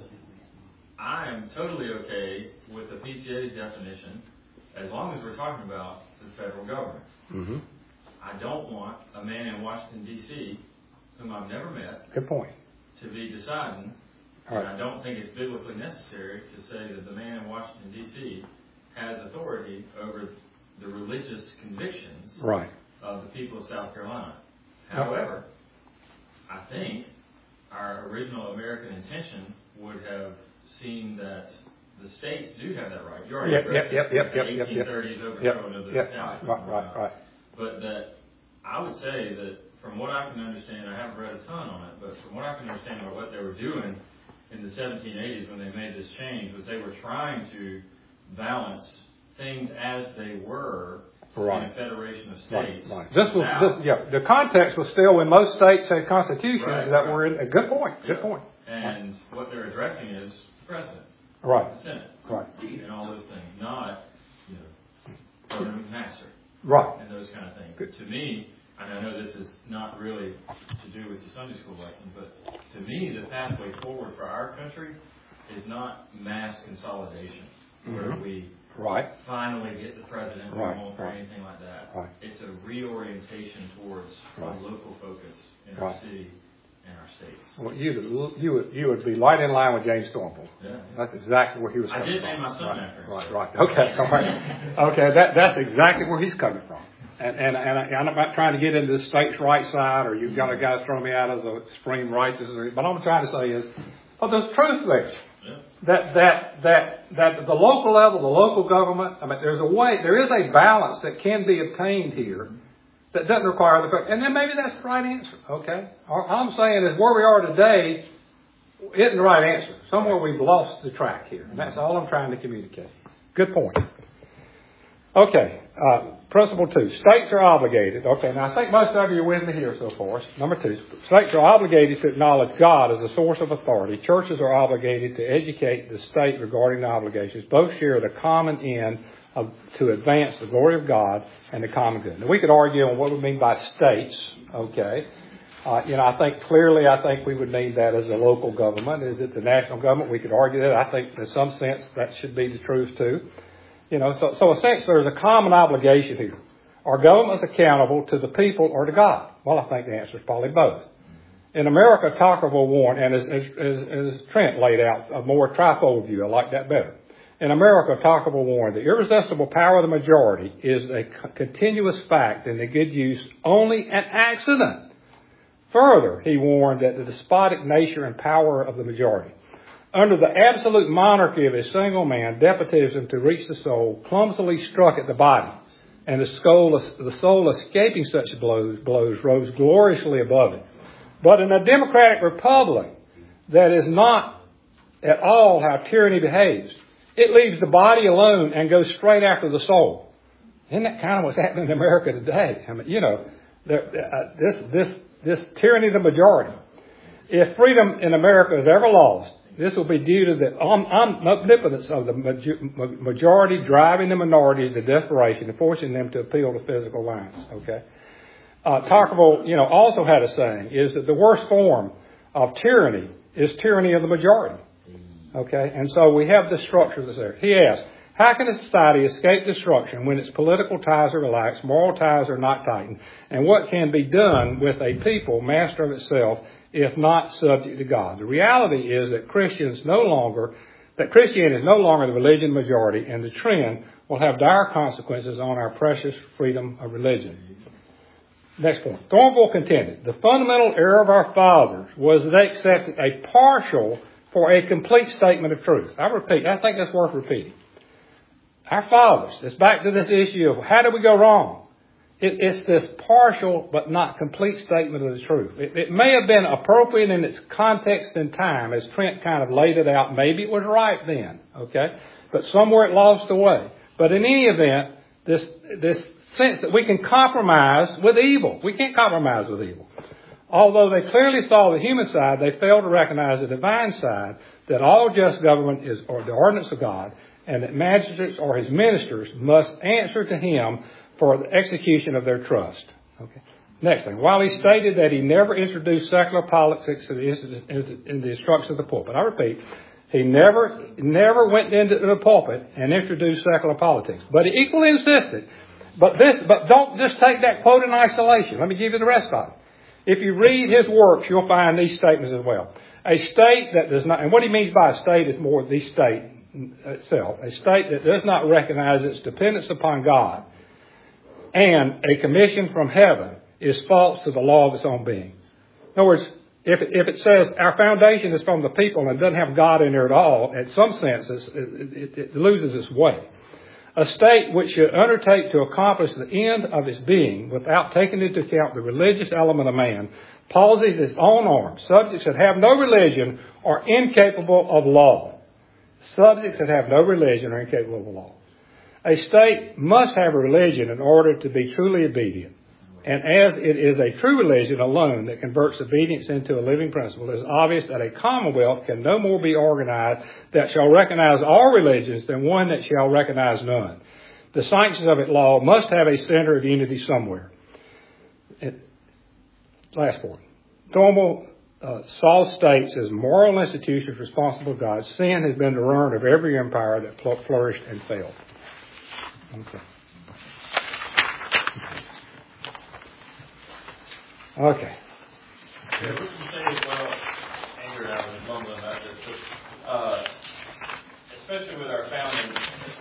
I am totally okay with the P C A's definition as long as we're talking about the federal government. Mm-hmm. I don't want a man in Washington, D C, whom I've never met, Good point. to be deciding. All right. And I don't think it's biblically necessary to say that the man in Washington, D C has authority over the religious convictions Right. of the people of South Carolina. However, I think our original American intention would have seen that the states do have that right. You already Yep, addressed yep, yep, the yep, yep, eighteen thirties yep. overthrow of the Yep, establishment. right, right, right. But that I would say that from what I can understand, I haven't read a ton on it, but from what I can understand about what they were doing in the seventeen eighties when they made this change was they were trying to balance things as they were Right. in a federation of Right, states. right. This was, Now- this, yeah, the context was still when most states had constitutions Right, that right. were in, a good point, good Yeah. point. And what they're addressing is the president, Right, the Senate, right, and all those things, not, you know, President McMaster right. and those kind of things. Good. To me, and I know this is not really to do with the Sunday school lesson, but to me, the pathway forward for our country is not mass consolidation, where Mhm. we Right, finally get the president we Right, want or right. anything like that. Right. It's a reorientation towards Right. a local focus in our Right. city and our states. well, you, you would, you would be right in line with James Thornton. Yeah. That's exactly where he was I coming did from. name my son right, after him. Right, right, okay, all right. Okay, that, that's exactly where he's coming from. And, and, and I, I'm not trying to get into the state's right side, or you've got a guy throwing me out as a supreme righteous, or, but all I'm trying to say is, oh, there's truth there. Yeah. That, that, that, that at the local level, the local government, I mean, there's a way, there is a balance that can be obtained here that doesn't require the, and then maybe that's the right answer, okay? All I'm saying is where we are today isn't the right answer. Somewhere we've lost the track here, and that's all I'm trying to communicate. Good point. Okay, uh, principle two, states are obligated. Okay, now I think most of you are with me here so far. Number two, states are obligated to acknowledge God as a source of authority. Churches are obligated to educate the state regarding the obligations. Both share the common end of, to advance the glory of God and the common good. Now we could argue on what we mean by states, okay. Uh, you know, I think clearly I think we would mean that as a local government. Is it the national government? We could argue that. I think in some sense that should be the truth too. You know, so, so essentially there's a common obligation here. Are governments accountable to the people or to God? Well, I think the answer is probably both. In America, Tocqueville warned, and as, as, as, as Trent laid out, a more trifold view, I like that better. In America, Tocqueville warned, the irresistible power of the majority is a c- continuous fact and the good use only an accident. Further, he warned that the despotic nature and power of the majority, under the absolute monarchy of a single man, despotism to reach the soul, clumsily struck at the body, and the soul, the soul escaping such blows, blows rose gloriously above it. But in a democratic republic, that is not at all how tyranny behaves. It leaves the body alone and goes straight after the soul. Isn't that kind of what's happening in America today? I mean, you know, there, uh, this this this tyranny of the majority. If freedom in America is ever lost, this will be due to the omnipotence of the majority driving the minorities to desperation and forcing them to appeal to physical violence. Okay. Uh, Tocqueville, you know, also had a saying, is that the worst form of tyranny is tyranny of the majority. Okay. And so we have this structure that's there. He asked, how can a society escape destruction when its political ties are relaxed, moral ties are not tightened, and what can be done with a people master of itself if not subject to God? The reality is that Christians no longer, that Christianity is no longer the religion majority, and the trend will have dire consequences on our precious freedom of religion. Next point. Thornville contended, the fundamental error of our fathers was that they accepted a partial for a complete statement of truth. I repeat, I think that's worth repeating. Our fathers, it's back to this issue of how did we go wrong? It, it's this partial but not complete statement of the truth. It, it may have been appropriate in its context and time, as Trent kind of laid it out. Maybe it was right then, okay? But somewhere it lost the way. But in any event, this this sense that we can compromise with evil. We can't compromise with evil. Although they clearly saw the human side, they failed to recognize the divine side, that all just government is or the ordinance of God, and that magistrates or his ministers must answer to him for the execution of their trust. Okay. Next thing. While he stated that he never introduced secular politics in the, in the instructions of the pulpit, I repeat, he never never went into the pulpit and introduced secular politics. But he equally insisted. But this, but don't just take that quote in isolation. Let me give you the rest of it. If you read his works, you'll find these statements as well. A state that does not, and what he means by a state is more the state itself, a state that does not recognize its dependence upon God and a commission from heaven is false to the law of its own being. In other words, If it, if it says our foundation is from the people and doesn't have God in there at all, in some senses, it, it, it loses its way. A state which should undertake to accomplish the end of its being without taking into account the religious element of man palsies its own arms. Subjects that have no religion are incapable of law. Subjects that have no religion are incapable of law. A state must have a religion in order to be truly obedient. And as it is a true religion alone that converts obedience into a living principle, it is obvious that a commonwealth can no more be organized that shall recognize all religions than one that shall recognize none. The sanctions of its law must have a center of unity somewhere. It, last point. Thornbull uh, Saul states as moral institutions responsible to God, sin has been the ruin of every empire that flourished and failed. Okay. Okay. Yeah, we can say as well, Andrew and I was mumbling about this, but, uh, especially with our founding,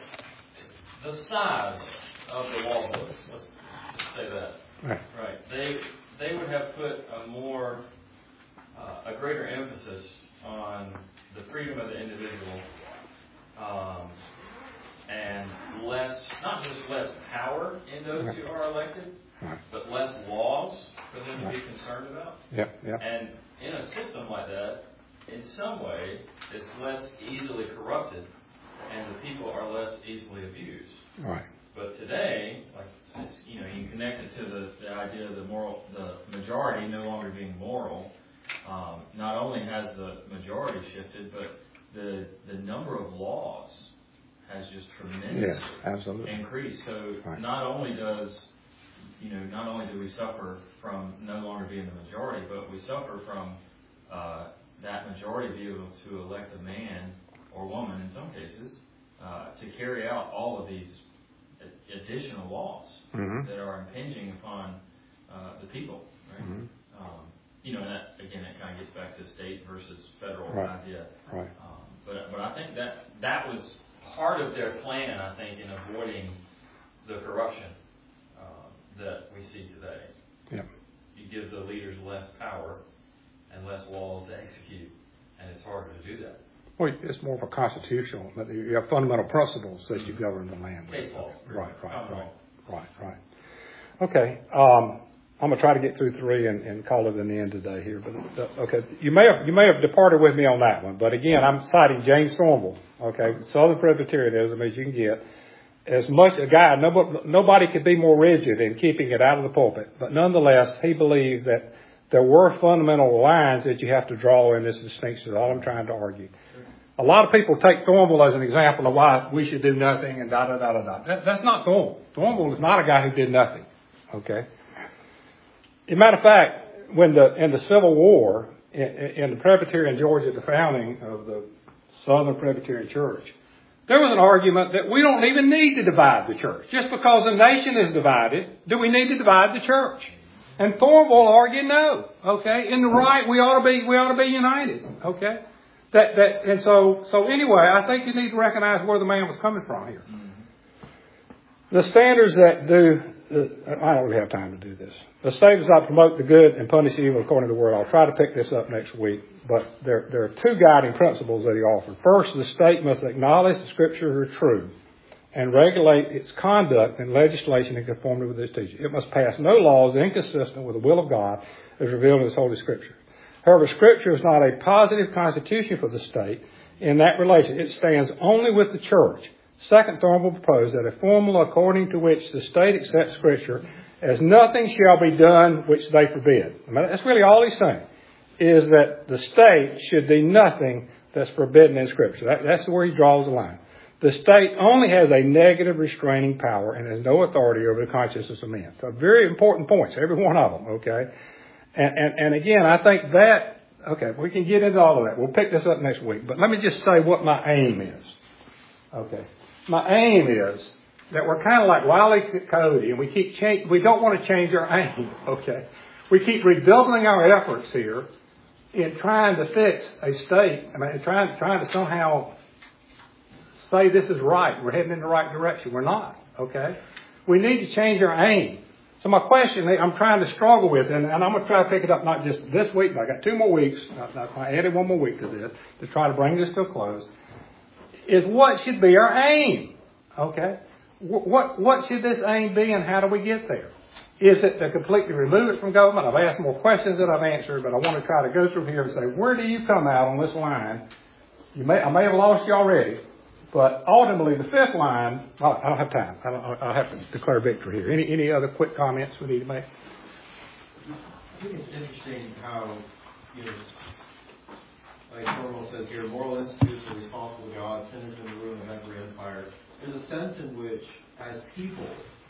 the size of the law books, let's just say that. Right. Right. They, they would have put a more, uh, a greater emphasis on the freedom of the individual, um, and less, not just less power in those who are elected, right. but less laws for them to be concerned about. Yeah, yeah. And in a system like that, in some way, it's less easily corrupted, and the people are less easily abused. Right. But today, like it's, you know, you connect it to the, the idea of the moral, the majority no longer being moral. Um, not only has the majority shifted, but the the number of laws has just tremendously yes, absolutely. increased. So right. not only does you know, not only do we suffer from no longer being the majority, but we suffer from uh, that majority being able to elect a man or woman, in some cases, uh, to carry out all of these additional laws mm-hmm. that are impinging upon uh, the people. Right? Mm-hmm. Um, you know, and that, again, that kind of gets back to state versus federal right. idea. Right. Um, but but I think that that was part of their plan. I think in avoiding the corruption that we see today. Yeah. You give the leaders less power and less laws to execute, and it's harder to do that. Well, it's more of a constitutional, but you have fundamental principles that you govern the land with. Case law. Right, right, oh, right, right, right. Okay, um, I'm gonna try to get through three and, and call it an end today here. But uh, okay, you may have you may have departed with me on that one, but again, I'm citing James Thornbull. Okay, Southern Presbyterianism as you can get. As much a guy, nobody, nobody could be more rigid in keeping it out of the pulpit. But nonetheless, he believes that there were fundamental lines that you have to draw in this distinction. That's all I'm trying to argue. A lot of people take Thornbull as an example of why we should do nothing and da da da da da. That, that's not Thornbull. Thornbull is not a guy who did nothing. Okay. As a matter of fact, when the in the Civil War in, in the Presbyterian Georgia, the founding of the Southern Presbyterian Church, there was an argument that we don't even need to divide the church. Just because the nation is divided, do we need to divide the church? And Thornbull argued no. Okay, in the right, we ought to be we ought to be united. Okay, that that and so so anyway, I think you need to recognize where the man was coming from here. The standards that do. I don't really have time to do this. The state does not promote the good and punish evil according to the word. I'll try to pick this up next week. But there, there are two guiding principles that he offers. First, the state must acknowledge the scriptures are true and regulate its conduct and legislation in conformity with its teaching. It must pass no laws inconsistent with the will of God as revealed in its holy scripture. However, scripture is not a positive constitution for the state in that relation. It stands only with the church. Second, Thornbull proposed that a formula according to which the state accepts Scripture as nothing shall be done which they forbid. I mean, that's really all he's saying, is that the state should do nothing that's forbidden in Scripture. That, that's where he draws the line. The state only has a negative restraining power and has no authority over the consciences of men. So very important points, every one of them, okay? And, and, and again, I think that, okay, we can get into all of that. We'll pick this up next week. But let me just say what my aim is. Okay. My aim is that we're kind of like Wile E. Coyote, and we keep change. We don't want to change our aim. Okay, we keep redoubling our efforts here in trying to fix a state. I mean, trying trying to somehow say this is right. We're heading in the right direction. We're not. Okay, we need to change our aim. So my question I'm trying to struggle with, and, and I'm going to try to pick it up not just this week, but I got two more weeks. I, I added one more week to this to try to bring this to a close, is what should be our aim? Okay? What, what should this aim be, and how do we get there? Is it to completely remove it from government? I've asked more questions that I've answered, but I want to try to go through here and say, where do you come out on this line? You may, I may have lost you already, but ultimately the fifth line, well, I don't have time. I don't, I'll have to declare victory here. Any, any other quick comments we need to make? I think it's interesting how, you know, like Cornwell says here, moral institutes are responsible to God, sin is in the ruin of every empire. There's a sense in which, as people,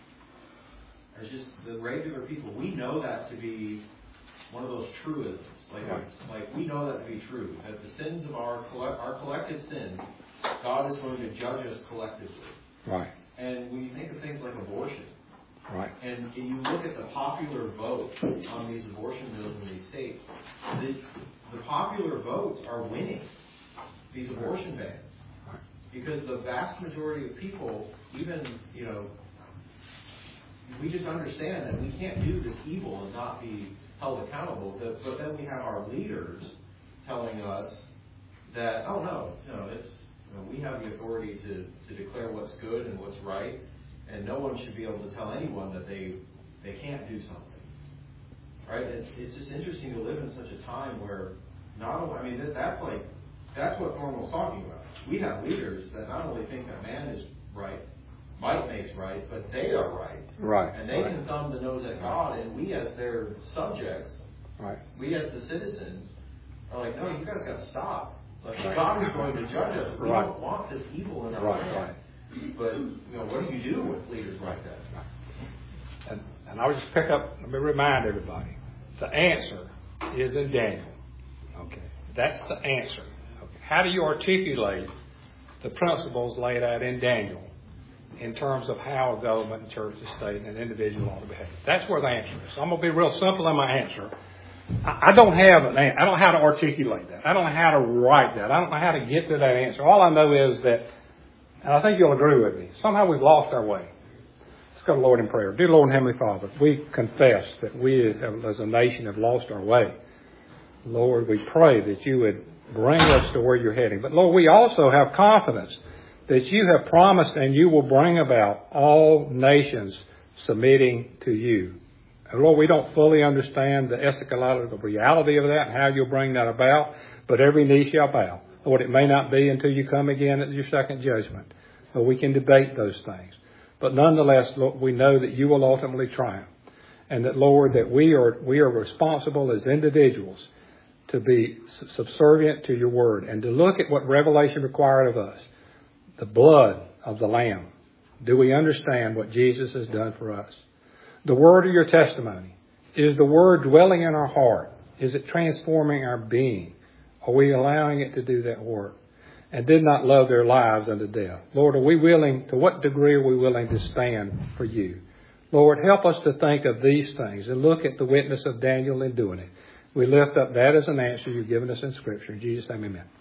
as just the regular people, we know that to be one of those truisms. Like, Right. like we know that to be true. That the sins of our coll- our collective sins, God is going to judge us collectively. Right. And when you think of things like abortion, Right. and you look at the popular vote on these abortion bills in these states, the, the popular votes are winning these abortion bans. Because the vast majority of people, even, you know, we just understand that we can't do this evil and not be held accountable. But, but then we have our leaders telling us that, oh no, no, it's, you know, we have the authority to, to declare what's good and what's right, and no one should be able to tell anyone that they they can't do something. Right? It's it's just interesting to live in such a time where not only, I mean, that, that's like, that's what Thorne talking about. We have leaders that not only think that man is right, might makes right, but they are right. Right. And they right. can thumb the nose at God, and we as their subjects, Right. we as the citizens, are like, no, you guys got to stop. Like, Right. God is going to judge us. We Right. don't want this evil in our Right, land. right. But, you know, what do you do with leaders like that? And, and I'll just pick up, let me remind everybody, the answer is in Daniel. Okay. That's the answer. Okay. How do you articulate the principles laid out in Daniel in terms of how a government and church and state and an individual ought to behave? That's where the answer is. So I'm going to be real simple in my answer. I, I don't have an answer. I don't know how to articulate that. I don't know how to write that. I don't know how to get to that answer. All I know is that, and I think you'll agree with me, somehow we've lost our way. Let's go to the Lord in prayer. Dear Lord and Heavenly Father, we confess that we have, as a nation have lost our way. Lord, we pray that you would bring us to where you're heading. But Lord, we also have confidence that you have promised and you will bring about all nations submitting to you. And Lord, we don't fully understand the eschatological reality of that and how you'll bring that about, but every knee shall bow. Lord, it may not be until you come again at your second judgment. But we can debate those things. But nonetheless, Lord, we know that you will ultimately triumph. And that, Lord, that we are we are responsible as individuals to be subservient to your word and to look at what Revelation required of us. The blood of the Lamb. Do we understand what Jesus has done for us? The word of your testimony. Is the word dwelling in our heart? Is it transforming our being? Are we allowing it to do that work? And did not love their lives unto death. Lord, are we willing, to what degree are we willing to stand for you? Lord, help us to think of these things and look at the witness of Daniel in doing it. We lift up that as an answer you've given us in Scripture. In Jesus' name, amen.